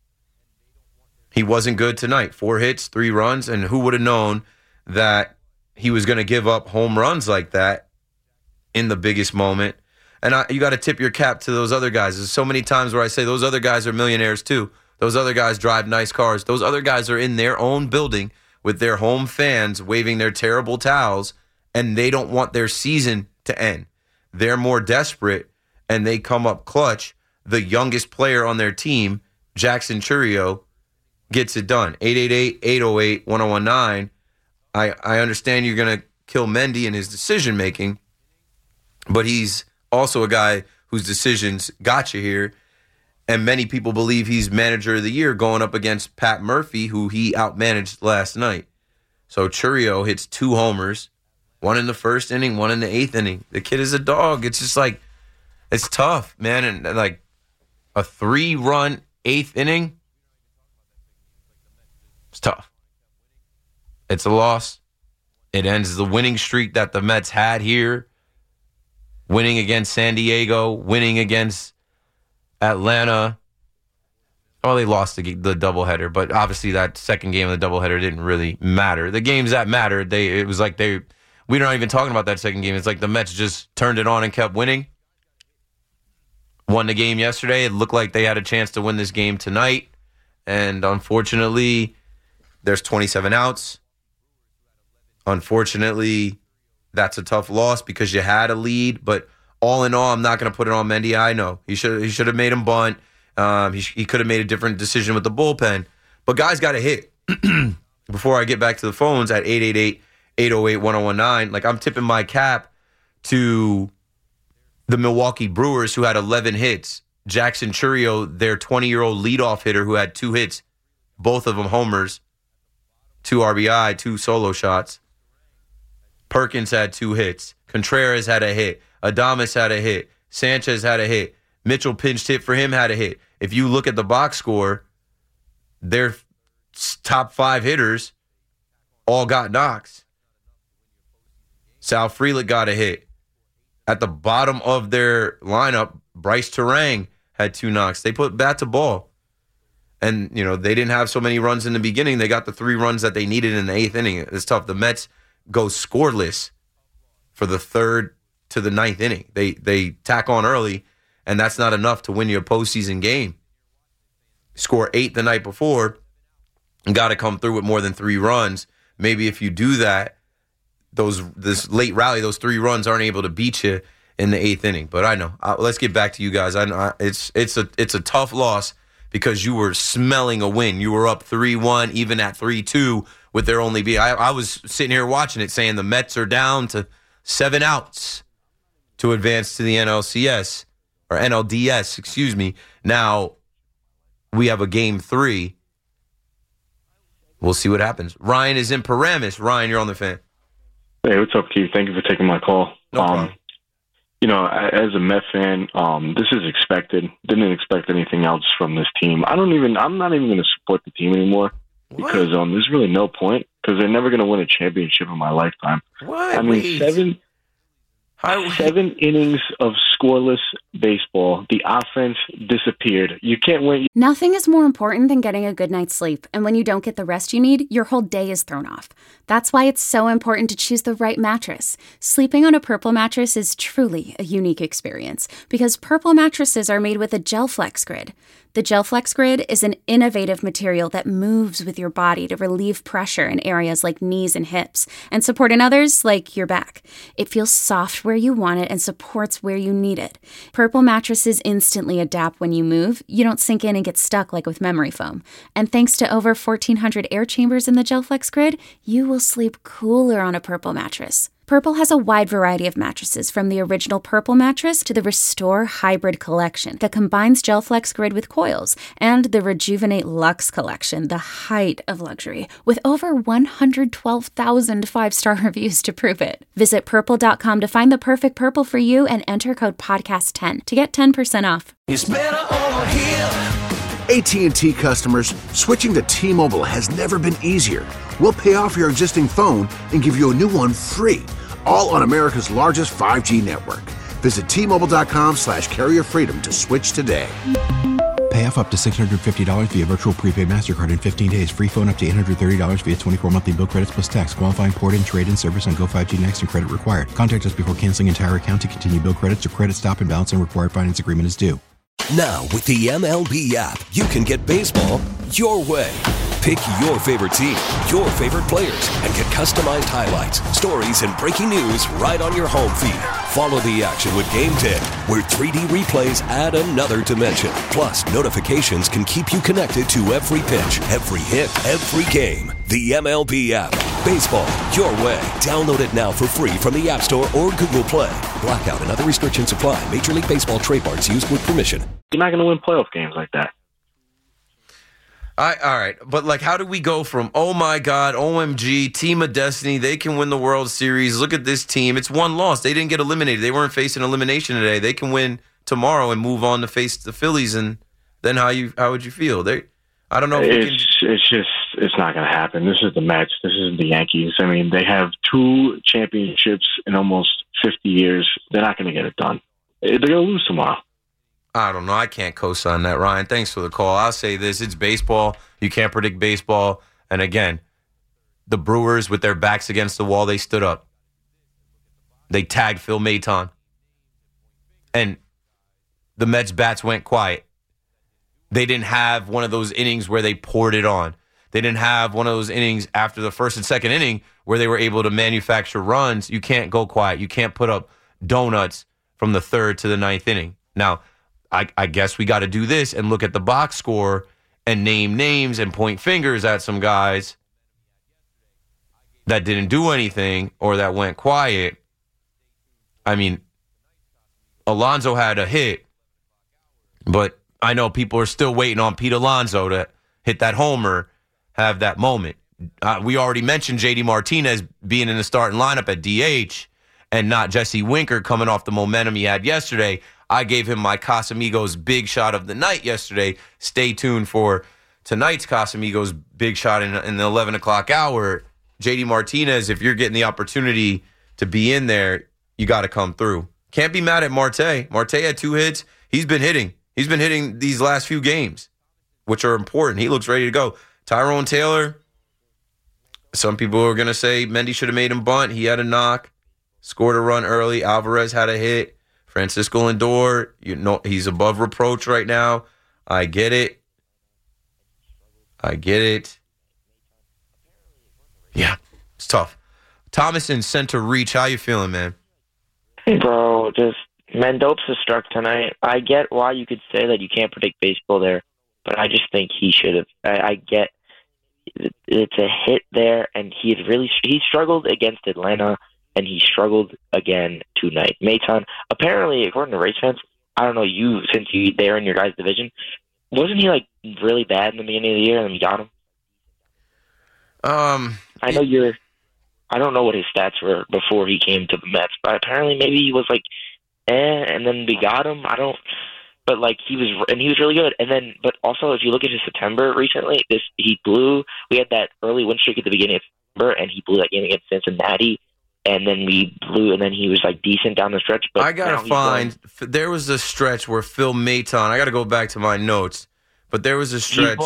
He wasn't good tonight. Four hits, three runs, and who would have known that he was going to give up home runs like that in the biggest moment? And I, you got to tip your cap to those other guys. There's so many times where I say those other guys are millionaires too. Those other guys drive nice cars. Those other guys are in their own building with their home fans waving their terrible towels, and they don't want their season to end. They're more desperate, and they come up clutch. The youngest player on their team, Jackson Chourio, gets it done. eight eight eight, eight oh eight, one oh one nine. I, I understand you're going to kill Mendy in his decision-making, but he's also a guy whose decisions got you here, and many people believe he's manager of the year going up against Pat Murphy, who he outmanaged last night. So Chourio hits two homers, one in the first inning, one in the eighth inning. The kid is a dog. It's just like, it's tough, man. And, and like a three-run eighth inning, it's tough. It's a loss. It ends the winning streak that the Mets had here. Winning against San Diego, winning against Atlanta. Oh, they lost the, the doubleheader, but obviously that second game of the doubleheader didn't really matter. The games that mattered, they it was like they we're not even talking about that second game. It's like the Mets just turned it on and kept winning. Won the game yesterday. It looked like they had a chance to win this game tonight, and unfortunately, there's twenty-seven outs. Unfortunately, that's a tough loss because you had a lead. But all in all, I'm not going to put it on Mendy. I know he should he should have made him bunt. Um, he, he could have made a different decision with the bullpen. But guys got to hit. Before I get back to the phones at eight eight eight, eight oh eight, one oh one nine, like I'm tipping my cap to the Milwaukee Brewers, who had eleven hits. Jackson Chourio, their twenty-year-old leadoff hitter who had two hits, both of them homers, two R B I, two solo shots. Perkins had two hits. Contreras had a hit. Adames had a hit. Sanchez had a hit. Mitchell pinched hit for him, had a hit. If you look at the box score, their top five hitters all got knocks. Sal Frelick got a hit. At the bottom of their lineup, Bryce Terang had two knocks. They put bat to ball. And, you know, they didn't have so many runs in the beginning. They got the three runs that they needed in the eighth inning. It's tough. The Mets go scoreless for the third to the ninth inning. They they tack on early, and that's not enough to win your postseason game. Score eight the night before, and got to come through with more than three runs. Maybe if you do that, those this late rally, those three runs aren't able to beat you in the eighth inning. But I know. Uh, let's get back to you guys. I know it's it's a it's a tough loss because you were smelling a win. You were up three one, even at three two with there only be. I, I was sitting here watching it saying the Mets are down to seven outs to advance to the N L C S or N L D S, excuse me. Now we have a game three. We'll see what happens. Ryan is in Paramus. Ryan, you're on the Fan. Hey, what's up, Keith? Thank you for taking my call. No problem. Um, you know, as a Met fan, um, this is expected. Didn't expect anything else from this team. I don't even. I'm not even going to support the team anymore what? because um, there's really no point because they're never going to win a championship in my lifetime. What? I mean, Wait. seven. Seven innings of scoreless baseball. The offense disappeared. You can't win. Nothing is more important than getting a good night's sleep, and when you don't get the rest you need, your whole day is thrown off. That's why it's so important to choose the right mattress. Sleeping on a Purple mattress is truly a unique experience because Purple mattresses are made with a GelFlex Grid. The GelFlex Grid is an innovative material that moves with your body to relieve pressure in areas like knees and hips and support in others like your back. It feels soft where you want it and supports where you need it. Purple mattresses instantly adapt when you move. You don't sink in and get stuck like with memory foam. And thanks to over fourteen hundred air chambers in the GelFlex Grid, you will sleep cooler on a Purple mattress. Purple has a wide variety of mattresses, from the original Purple mattress to the Restore Hybrid collection that combines GelFlex Grid with coils, and the Rejuvenate Luxe collection, the height of luxury, with over one hundred twelve thousand five-star reviews to prove it. Visit purple dot com to find the perfect Purple for you and enter code podcast ten to get ten percent off. It's better over here. A T and T customers, switching to T-Mobile has never been easier. We'll pay off your existing phone and give you a new one free, all on America's largest five G network. Visit T Mobile dot com slash carrier freedom to switch today. Pay off up to six hundred fifty dollars via virtual prepaid MasterCard in fifteen days. Free phone up to eight hundred thirty dollars via twenty-four monthly bill credits plus tax. Qualifying port and trade-in service on Go five G Next and credit required. Contact us before canceling entire account to continue bill credits or credit stop and balance and required finance agreement is due. Now, with the M L B app, you can get baseball your way. Pick your favorite team, your favorite players, and get customized highlights, stories, and breaking news right on your home feed. Follow the action with Game ten, where three D replays add another dimension. Plus, notifications can keep you connected to every pitch, every hit, every game. The M L B app. Baseball your way. Download it now for free from the App Store or Google Play. Blackout and other restrictions apply. Major League Baseball trademarks used with permission. You're not going to win playoff games like that. I, all right, but like, how do we go from, oh my God, O M G, Team of Destiny, they can win the World Series, look at this team, it's one loss, they didn't get eliminated, they weren't facing elimination today, they can win tomorrow and move on to face the Phillies, and then how you how would you feel? They, I don't know. If it's can... it's just it's not going to happen. This is the Mets. This is the Yankees. I mean, they have two championships in almost fifty years. They're not going to get it done. They're going to lose tomorrow. I don't know. I can't co-sign that, Ryan. Thanks for the call. I'll say this. It's baseball. You can't predict baseball. And again, the Brewers, with their backs against the wall, they stood up. They tagged Phil Maton. And the Mets' bats went quiet. They didn't have one of those innings where they poured it on. They didn't have one of those innings after the first and second inning where they were able to manufacture runs. You can't go quiet. You can't put up donuts from the third to the ninth inning. Now, I, I guess we got to do this and look at the box score and name names and point fingers at some guys that didn't do anything or that went quiet. I mean, Alonso had a hit, but I know people are still waiting on Pete Alonso to hit that homer, have that moment. Uh, we already mentioned J D Martinez being in the starting lineup at D H and not Jesse Winker coming off the momentum he had yesterday. I gave him my Casamigos big shot of the night yesterday. Stay tuned for tonight's Casamigos big shot in, in the eleven o'clock hour. J D Martinez, if you're getting the opportunity to be in there, you got to come through. Can't be mad at Marte. Marte had two hits. He's been hitting. He's been hitting these last few games, which are important. He looks ready to go. Tyrone Taylor, some people are going to say Mendy should have made him bunt. He had a knock, scored a run early. Alvarez had a hit. Francisco Lindor, you know, he's above reproach right now. I get it. I get it. Yeah, it's tough. Thomas in center reach. How you feeling, man? Bro, just Mendoza struck tonight. I get why you could say that you can't predict baseball there, but I just think he should have. I, I get it's a hit there, and he had really he struggled against Atlanta, and he struggled again tonight. Maton, apparently, according to race fans, I don't know you since you there in your guys' division, wasn't he like really bad in the beginning of the year, and then you got him? Um, I know you're. I don't know what his stats were before he came to the Mets, but apparently maybe he was like, eh, and then we got him. I don't, but like he was, and he was really good. And then, but also if you look at his September recently, this he blew. We had that early win streak at the beginning of September, and he blew that game against Cincinnati, and then we blew, and then he was like decent down the stretch. But I gotta find. There was a stretch where Phil Maton. I gotta go back to my notes, but there was a stretch.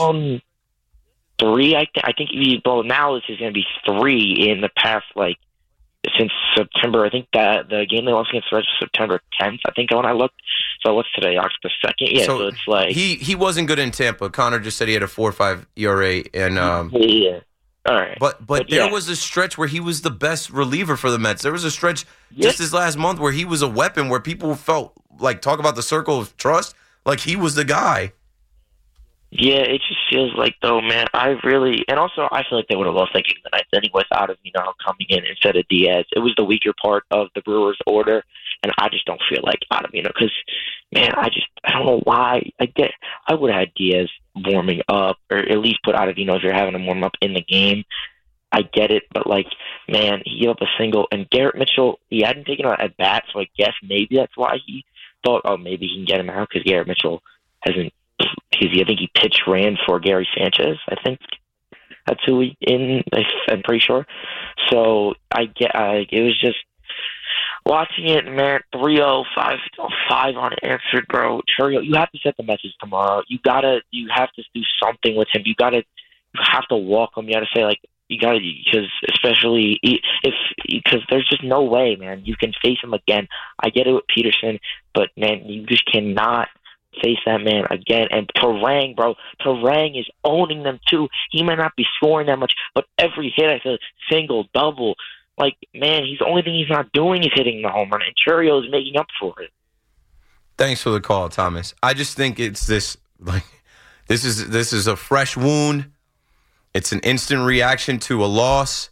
Three, I, th- I think he, well, now this is going to be three in the past, like, since September. I think that the game they lost against the Reds was September tenth, I think, when I looked. So what's today, October second? Yeah, so, so it's like... He he wasn't good in Tampa. Connor just said he had a four point five E R A. And, um, yeah, all right. But, but, but there yeah. was a stretch where he was the best reliever for the Mets. There was a stretch yeah. just this last month where he was a weapon, where people felt, like, talk about the circle of trust, like he was the guy. Yeah, it just feels like, though, man, I really... And also, I feel like they would have lost that game tonight anyway without Ottavino coming in instead of Diaz. It was the weaker part of the Brewers' order, and I just don't feel like Ottavino because, man, I just... I don't know why. I get. I would have had Diaz warming up, or at least put Ottavino if you're having him warm up in the game. I get it, but, like, man, he gave up a single, and Garrett Mitchell, he hadn't taken a at bat, so I guess maybe that's why he thought, oh, maybe he can get him out because Garrett Mitchell hasn't... Because I think he pitch ran for Gary Sanchez. I think that's who he in. I'm pretty sure. So I get. I, it was just watching it, man. three oh, five oh five unanswered, bro. Churiel, you have to set the message tomorrow. You gotta. You have to do something with him. You gotta. You have to walk him. You gotta say like. You gotta because especially if because there's just no way, man. You can face him again. I get it with Peterson, but man, you just cannot face that man again. And Terang, bro, Terang is owning them too. He might not be scoring that much, but every hit I feel single, double. Like, man, he's the only thing he's not doing is hitting the home run, and Churiel is making up for it. Thanks for the call, Thomas. I just think it's this like this is this is a fresh wound. It's an instant reaction to a loss.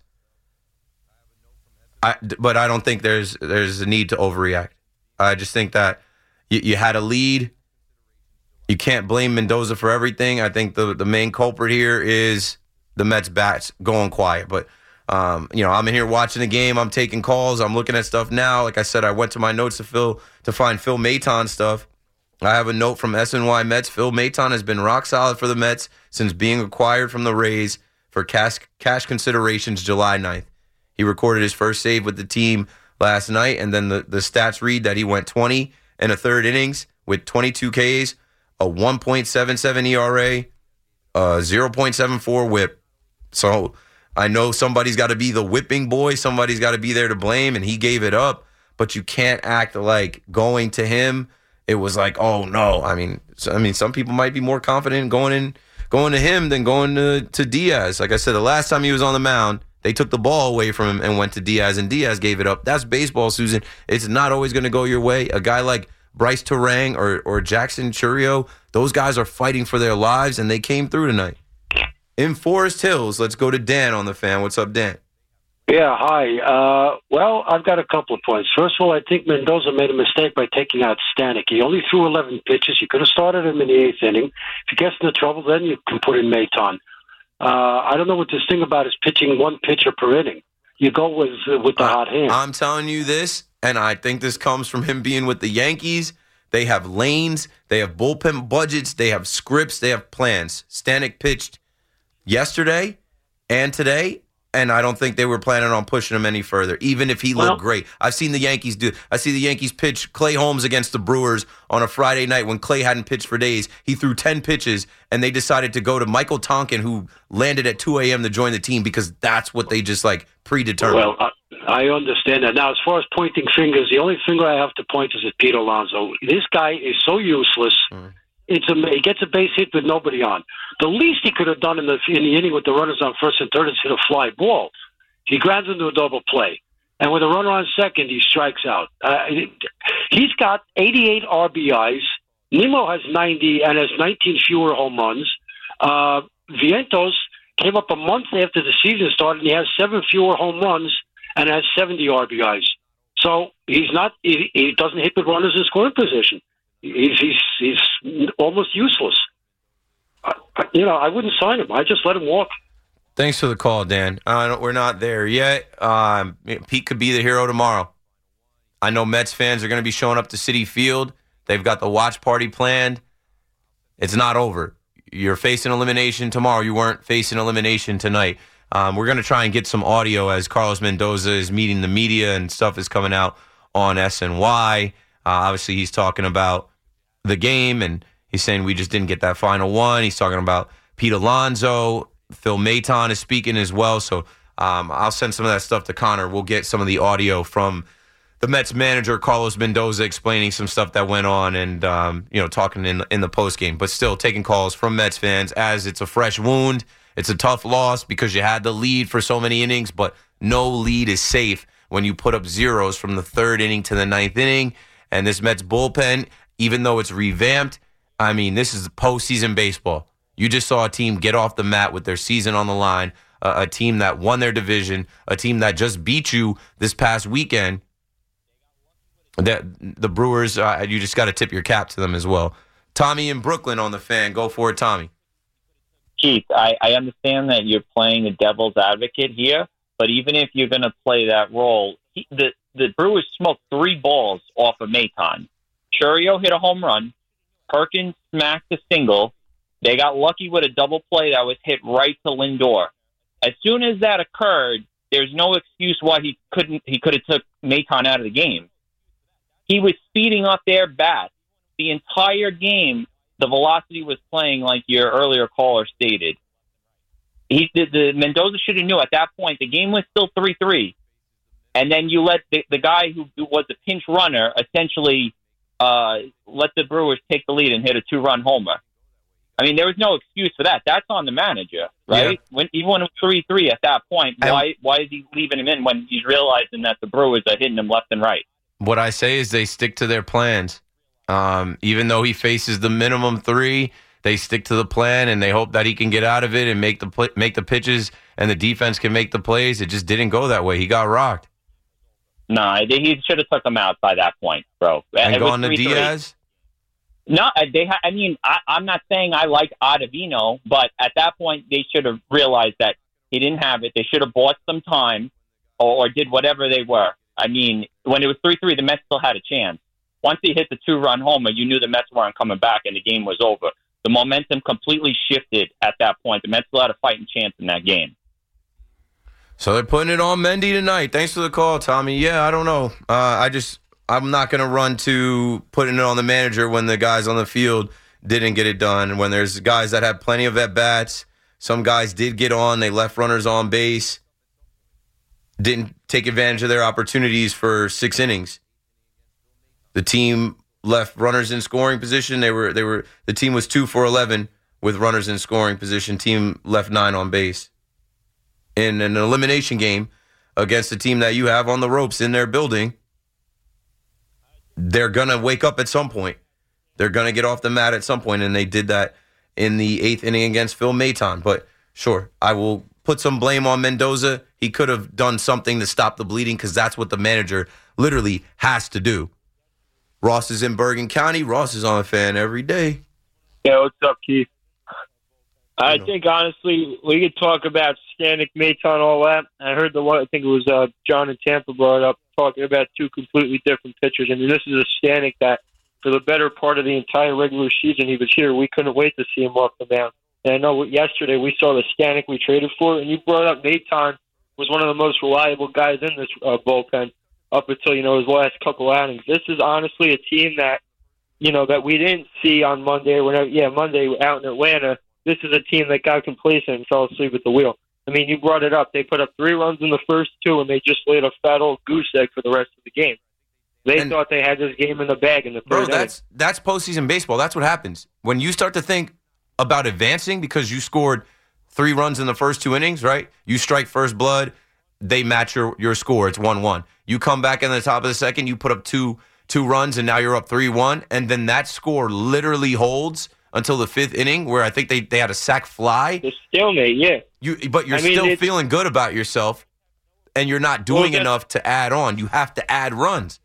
I, but I don't think there's there's a need to overreact. I just think that you, you had a lead. You can't blame Mendoza for everything. I think the, the main culprit here is the Mets bats going quiet. But, um, you know, I'm in here watching the game. I'm taking calls. I'm looking at stuff now. Like I said, I went to my notes to Phil to find Phil Maton stuff. I have a note from S N Y Mets. Phil Maton has been rock solid for the Mets since being acquired from the Rays for cash, cash considerations July ninth. He recorded his first save with the team last night, and then the, the stats read that he went twenty and a third innings with twenty-two Ks, a one point seven seven E R A, a zero point seven four whip. So I know somebody's got to be the whipping boy. Somebody's got to be there to blame, and he gave it up. But you can't act like going to him, it was like, oh, no. I mean, so, I mean, some people might be more confident going in, going to him than going to, to Diaz. Like I said, the last time he was on the mound, they took the ball away from him and went to Diaz, and Diaz gave it up. That's baseball, Susan. It's not always going to go your way. A guy like Bryce Terang or, or Jackson Churio, those guys are fighting for their lives, and they came through tonight. In Forest Hills, let's go to Dan on the fan. What's up, Dan? Yeah, hi. Uh, well, I've got a couple of points. First of all, I think Mendoza made a mistake by taking out Stanek. He only threw eleven pitches. You could have started him in the eighth inning. If he gets into trouble, then you can put in Maton. Uh, I don't know what this thing about is pitching one pitcher per inning. You go with uh, with the I, hot hand. I'm telling you this, and I think this comes from him being with the Yankees. They have lanes. They have bullpen budgets. They have scripts. They have plans. Stanek pitched yesterday and today, and I don't think they were planning on pushing him any further, even if he looked well, great. I've seen the Yankees do. I see the Yankees pitch Clay Holmes against the Brewers on a Friday night when Clay hadn't pitched for days. He threw ten pitches, and they decided to go to Michael Tonkin, who landed at two a.m. to join the team because that's what they just like predetermined. Well, I, I understand that. Now, as far as pointing fingers, the only finger I have to point is at Pete Alonso. This guy is so useless. Mm. It's a, he gets a base hit with nobody on. The least he could have done in the in the inning with the runners on first and third is hit a fly ball. He grounds into a double play, and with a runner on second, he strikes out. Uh, he's got eighty-eight R B Is. Nimmo has ninety and has nineteen fewer home runs. Uh, Vientos came up a month after the season started, and he has seven fewer home runs and has seventy R B Is. So he's not. He, he doesn't hit with runners in scoring position. He's he's, he's almost useless. I, you know, I wouldn't sign him. I just let him walk. Thanks for the call, Dan. Uh, we're not there yet. Um, Pete could be the hero tomorrow. I know Mets fans are going to be showing up to Citi Field. They've got the watch party planned. It's not over. You're facing elimination tomorrow. You weren't facing elimination tonight. Um, we're going to try and get some audio as Carlos Mendoza is meeting the media and stuff is coming out on S N Y. Uh, obviously, he's talking about the game, and he's saying we just didn't get that final one. He's talking about Pete Alonso. Phil Maton is speaking as well. So um, I'll send some of that stuff to Connor. We'll get some of the audio from the Mets manager, Carlos Mendoza, explaining some stuff that went on and, um, you know, talking in, in the postgame. But still taking calls from Mets fans as it's a fresh wound. It's a tough loss because you had the lead for so many innings, but no lead is safe when you put up zeros from the third inning to the ninth inning. And this Mets bullpen, even though it's revamped, I mean, this is postseason baseball. You just saw a team get off the mat with their season on the line, uh, a team that won their division, a team that just beat you this past weekend. That the Brewers, uh, you just got to tip your cap to them as well. Tommy in Brooklyn on the fan. Go for it, Tommy. Keith, I, I understand that you're playing the devil's advocate here, but even if you're going to play that role, he, the, the Brewers smoked three balls off of Maton. Churio hit a home run. Perkins smacked a single. They got lucky with a double play that was hit right to Lindor. As soon as that occurred, there's no excuse why he couldn't. He could have took Maton out of the game. He was speeding up their bats the entire game. The velocity was playing like your earlier caller stated. He the, the Mendoza should have knew at that point the game was still three three, and then you let the, the guy who was a pinch runner essentially uh, let the Brewers take the lead and hit a two run homer. I mean, there was no excuse for that. That's on the manager, right? Yeah. When, even when it was three three at that point, I, why why is he leaving him in when he's realizing that the Brewers are hitting him left and right? What I say is they stick to their plans. Um, even though he faces the minimum three, they stick to the plan, and they hope that he can get out of it and make the play, make the pitches, and the defense can make the plays. It just didn't go that way. He got rocked. No, nah, he should have took him out by that point, bro. And it gone to Diaz? No, they. Ha- I mean, I, I'm not saying I like Ottavino, but at that point, they should have realized that he didn't have it. They should have bought some time or, or did whatever they were. I mean, when it was three three, the Mets still had a chance. Once he hit the two-run homer, you knew the Mets weren't coming back, and the game was over. The momentum completely shifted at that point. The Mets still had a fighting chance in that game. So they're putting it on Mendy tonight. Thanks for the call, Tommy. Yeah, I don't know. Uh, I just... I'm not going to run to putting it on the manager when the guys on the field didn't get it done. When there's guys that have plenty of at-bats, some guys did get on, they left runners on base, didn't take advantage of their opportunities for six innings. The team left runners in scoring position. They were they were the team was two for eleven with runners in scoring position. Team left nine on base. In an elimination game against a team that you have on the ropes in their building, they're going to wake up at some point. They're going to get off the mat at some point, and they did that in the eighth inning against Phil Maton. But sure, I will put some blame on Mendoza. He could have done something to stop the bleeding because that's what the manager literally has to do. Ross is in Bergen County. Ross is on a Fan every day. Yeah, what's up, Keith? I think, honestly, we could talk about Stanek, Maton, all that. I heard the one, I think it was uh, John in Tampa brought up, talking about two completely different pitchers. I mean, this is a Stanek that, for the better part of the entire regular season he was here, we couldn't wait to see him off the mound. And I know yesterday we saw the Stanek we traded for, and you brought up Maton was one of the most reliable guys in this uh, bullpen up until, you know, his last couple outings. This is honestly a team that, you know, that we didn't see on Monday. Whenever, yeah, Monday out in Atlanta. This is a team that got complacent and fell asleep at the wheel. I mean, you brought it up. They put up three runs in the first two, and they just laid a fat old goose egg for the rest of the game. They and, thought they had this game in the bag in the bro, third that's inning. That's postseason baseball. That's what happens. When you start to think about advancing because you scored three runs in the first two innings, right? You strike first blood, they match your, your score. It's one one. You come back in the top of the second, you put up two two runs, and now you're up three one, and then that score literally holds until the fifth inning, where I think they, they had a sac fly. The stalemate, yeah. You, but you're I mean, still feeling good about yourself, and you're not doing well, enough to add on. You have to add runs.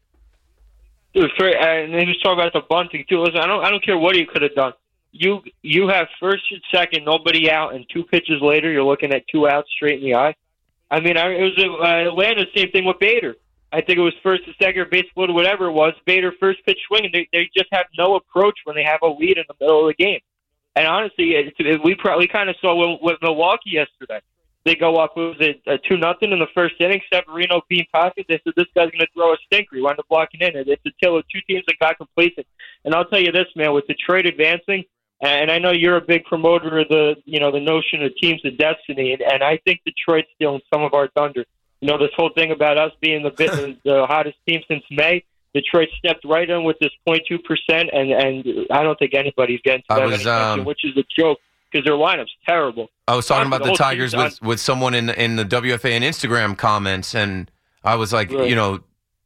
Dude, for, and they just talk about the bunting too. Listen, I don't I don't care what you could have done. You you have first and second, nobody out, and two pitches later, you're looking at two outs straight in the eye. I mean, I, it was uh, Atlanta, same thing with Bader. I think it was first and second, base split, whatever it was. Bader first pitch swing, and they, they just have no approach when they have a lead in the middle of the game. And honestly, it, it, we probably kind of saw with, with Milwaukee yesterday. They go up, it was a, a two nothing in the first inning. Severino being pocket. They said this guy's going to throw a stinker. He wound up blocking in. It's a tale of two teams that got complacent. And I'll tell you this, man, with Detroit advancing, and I know you're a big promoter of the you know the notion of teams of destiny, and, and I think Detroit's stealing some of our thunder. You know, this whole thing about us being the, the, the hottest team since May, Detroit stepped right in with this zero point two percent, and, and I don't think anybody's getting to I that was, attention, um, which is a joke because their lineup's terrible. I was talking Honestly, about the, whole Tigers team's with, with someone in, in the W F A and Instagram comments, and I was like, Right. you know,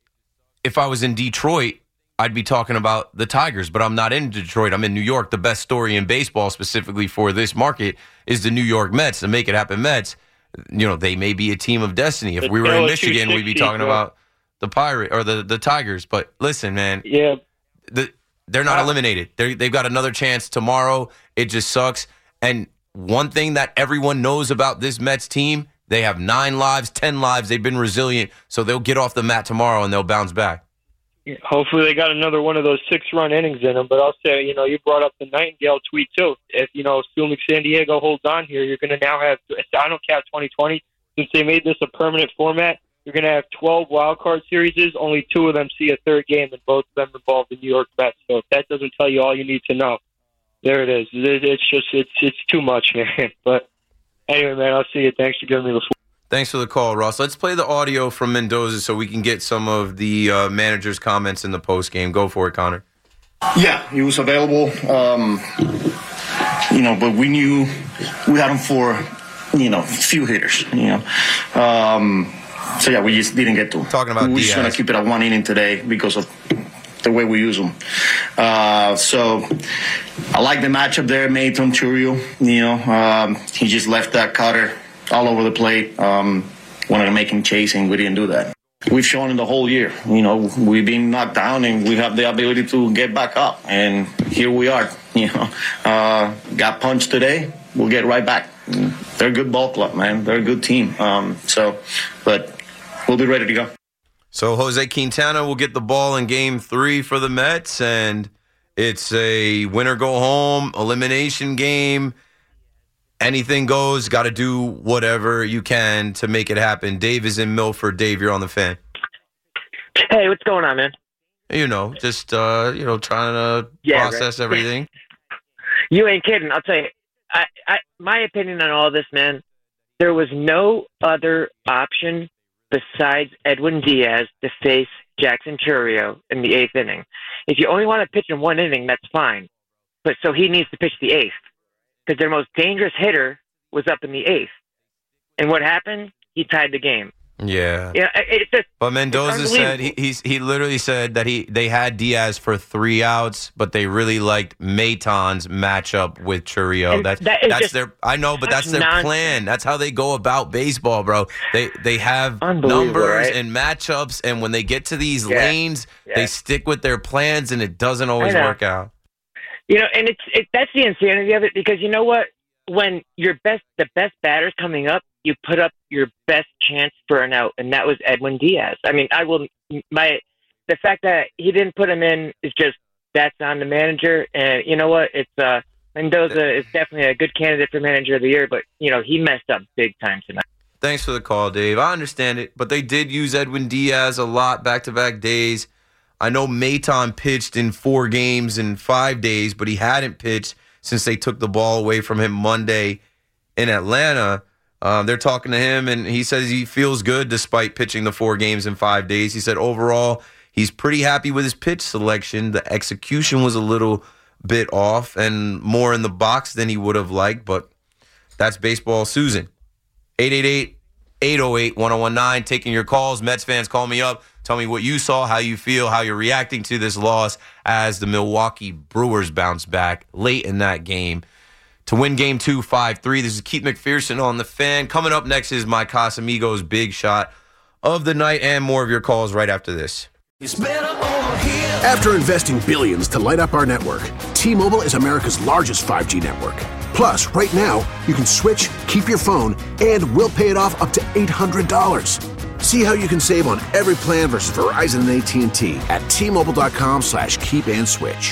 if I was in Detroit, I'd be talking about the Tigers, but I'm not in Detroit. I'm in New York. The best story in baseball, specifically for this market, is the New York Mets, the Make It Happen Mets. You know, they may be a team of destiny. If The we were in Taylor Michigan, we'd be two sixty, talking bro. about the Pirate or the, the Tigers. But listen, man, yeah, the, they're not Uh, eliminated. They they've got another chance tomorrow. It just sucks. And one thing that everyone knows about this Mets team, they have nine lives, ten lives. They've been resilient, so they'll get off the mat tomorrow and they'll bounce back. hopefully they got another one of those six-run innings in them. But I'll say, you know, you brought up the Nightingale tweet, too. If, you know, assuming San Diego holds on here, you're going to now have, I don't count twenty twenty, since they made this a permanent format, you're going to have twelve wild card series. Only two of them see a third game, and both of them involve the New York Mets. So if that doesn't tell you all you need to know, there it is. It's just, it's it's too much, man. But anyway, man, I'll see you. Thanks for giving me the floor. Thanks for the call, Ross. Let's play the audio from Mendoza so we can get some of the uh, manager's comments in the post game. Go for it, Connor. Yeah, he was available. Um, you know, but we knew we had him for, you know, few hitters. You know, um, so yeah, we just didn't get to. Talking about we were just Diaz. gonna keep it at one inning today because of the way we use them. Uh, so I like the matchup there, Maton Churio. You know, um, he just left that cutter all over the plate. Um, wanted to make him chasing. We didn't do that. We've shown in the whole year, you know, we've been knocked down and we have the ability to get back up. And here we are, you know, uh, got punched today. We'll get right back. They're a good ball club, man. They're a good team. Um, so, but we'll be ready to go. So Jose Quintana will get the ball in game three for the Mets, and it's a winner go home elimination game. Anything goes. Got to do whatever you can to make it happen. Dave is in Milford. Dave, you're on the Fan. Hey, what's going on, man? You know, just uh, you know, trying to Yeah, process right. everything. You ain't kidding. I'll tell you. I, I, my opinion on all this, man, there was no other option besides Edwin Diaz to face Jackson Churio in the eighth inning. If you only want to pitch in one inning, that's fine. But so he needs to pitch the eighth because their most dangerous hitter was up in the eighth. And what happened? He tied the game. Yeah. Yeah, it's just, but Mendoza it's said he he's, he literally said that he they had Diaz for three outs, but they really liked Maton's matchup with Chourio. And That's that is that's just their I know, but that's their nonsense. plan. That's how they go about baseball, bro. They they have Unbelievable, numbers right? and matchups, and when they get to these Yeah. lanes, Yeah. they stick with their plans, and it doesn't always I know. work out. You know, and it's it, that's the insanity of it, because you know what? When your best the best batter's coming up, you put up your best chance for an out, and that was Edwin Diaz. I mean, I will my the fact that he didn't put him in is just that's on the manager. And you know what? It's uh, Mendoza is definitely a good candidate for manager of the year, but you know he messed up big time tonight. Thanks for the call, Dave. I understand it, but they did use Edwin Diaz a lot back-to-back days. I know Maton pitched in four games in five days, but he hadn't pitched since they took the ball away from him Monday in Atlanta. Um, they're talking to him, and he says he feels good despite pitching the four games in five days. He said overall he's pretty happy with his pitch selection. The execution was a little bit off and more in the box than he would have liked, but that's baseball. Susan, eight eight eight, eight oh eight, one oh one nine, taking your calls. Mets fans, call me up. Tell me what you saw, how you feel, how you're reacting to this loss as the Milwaukee Brewers bounce back late in that game to win game two, five three. This is Keith McPherson on The Fan. Coming up next is my Casamigos big shot of the night and more of your calls right after this. After investing billions to light up our network, T-Mobile is America's largest five G network. Plus, right now, you can switch, keep your phone, and we'll pay it off up to eight hundred dollars. See how you can save on every plan versus Verizon and A T and T at T-Mobile.com slash keep and switch.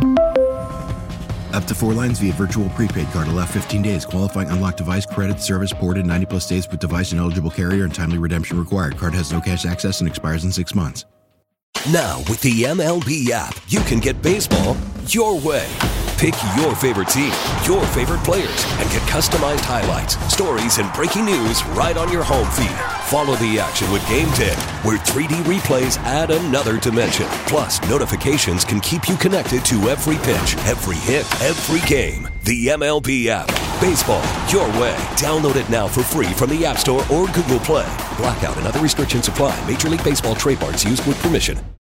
Up to four lines via virtual prepaid card. Allow fifteen days. Qualifying unlocked device credit. Service ported ninety plus days with device and eligible carrier and timely redemption required. Card has no cash access and expires in six months. Now, with the M L B app, you can get baseball your way. Pick your favorite team, your favorite players, and get customized highlights, stories, and breaking news right on your home feed. Follow the action with Game ten, where three D replays add another dimension. Plus, notifications can keep you connected to every pitch, every hit, every game. The M L B app. Baseball your way. Download it now for free from the App Store or Google Play. Blackout and other restrictions apply. Major League Baseball trademarks used with permission.